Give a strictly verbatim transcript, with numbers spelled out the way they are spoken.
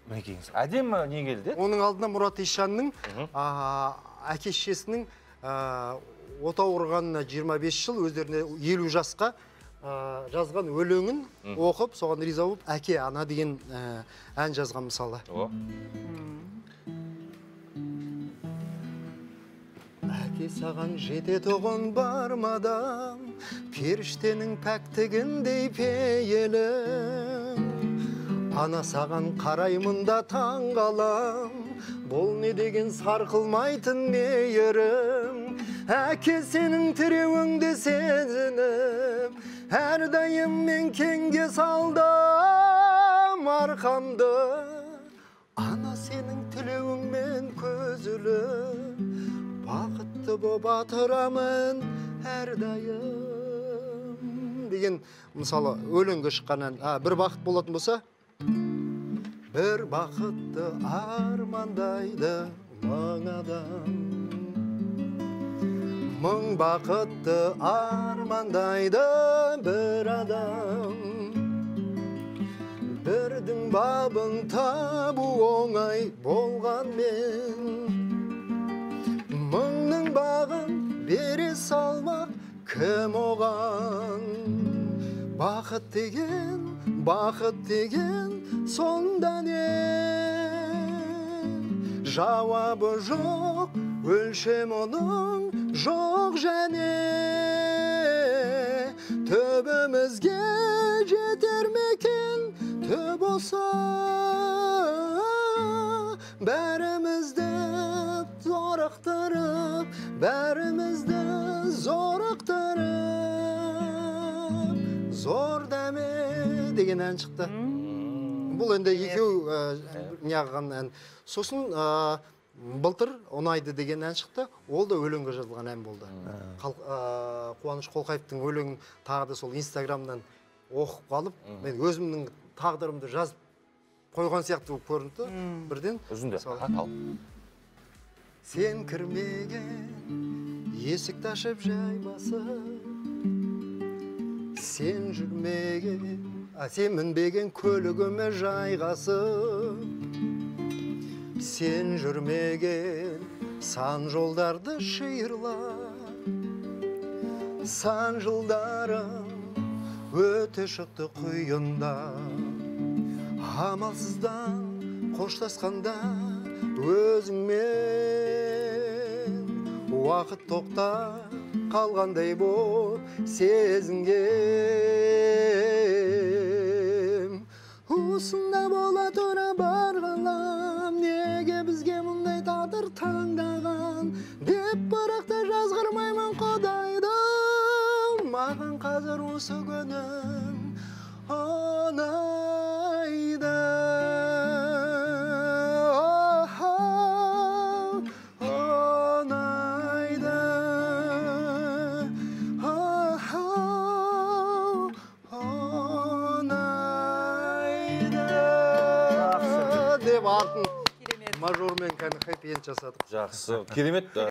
Мінекейіңіз. Әдем не келді? Оның алдына Мұрат Ишанның әке-шешесінің отау ұрғанына жиырма бес жыл, өздеріне елу жасқа жазған өлеңін оқып, соған риза болып, әке, ана деген ән жазған мысалы. Әке саған жете тоғын бармадам, періштенің пәктігіндей пейілім. Ана саған қараймын да таң қалам, бұл не деген сарқылмайтын мейірім. Әке сенің тіреуіңді сезініп, әрдайым мен кеңге салдым арқамды. Ана сенің тілеуіңмен көзіліп, бақытты боп атырамын әрдайым. Деген мысалы өлеңге шыққан ән, бір бақыт болатын болса, бір бақытты армандайды мың адам. Мың бақытты армандайды бір адам. Бірдің бабын табу оңай болғанмен, мыңның бағын бере салмақ кім оған? Бақыт деген, бақыт деген сонда не? Жауабы жоқ, өлшем оның жоқ және. Төбімізге жетер мекен төб болса, бәрімізді зорықтырып, бәрімізді зорықтырып, зор дәме деген ән шықты. Бұл енді екеу неғылған ән. Сосын былтыр ұнайды деген ән шықты, ол да өлеңге жазылған ән болды. Қуаныш Қолқаевтың өлеңін тағы да сол инстаграмнан оқып қалып, мен өзімнің тағдырымды жазып қойған сияқты көрінді. Бірден үзінді, қатал. Сен кірмеген есікті ашып жаймасып, сен жүрмеген, сен мінбеген көлігіме жайғасып, сен жүрмеген сан жолдарды шиырлап, сан жылдарым өте шықты құйында. Амалсыздан қоштасқанда өзіңмен уақыт тоқта қалғандай боп сезінгем. Осында бола тұра бар ғалам, неге бізге мұндай тағдыр таңдаған деп бірақта жазғырмаймын Құдайды. Маған қазір осы күнім ұнайды. Артын мажормен кәні хэппи энд жасадық. Жақсы, керемет.